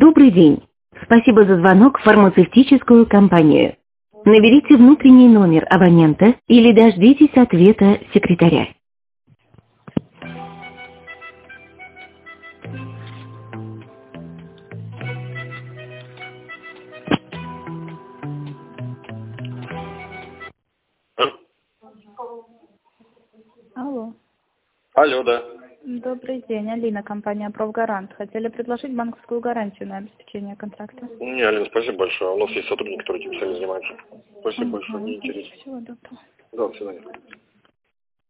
Добрый день. Спасибо за звонок в фармацевтическую компанию. Наберите внутренний номер абонента или дождитесь ответа секретаря. Алло. Алло, да. Добрый день, Алина, компания «Профгарант». Хотели предложить банковскую гарантию на обеспечение контракта. Не, Алина, спасибо большое. У нас есть сотрудник, который этим всем занимается. Спасибо большое, мне интересно. Всего доброго. Да, до свидания.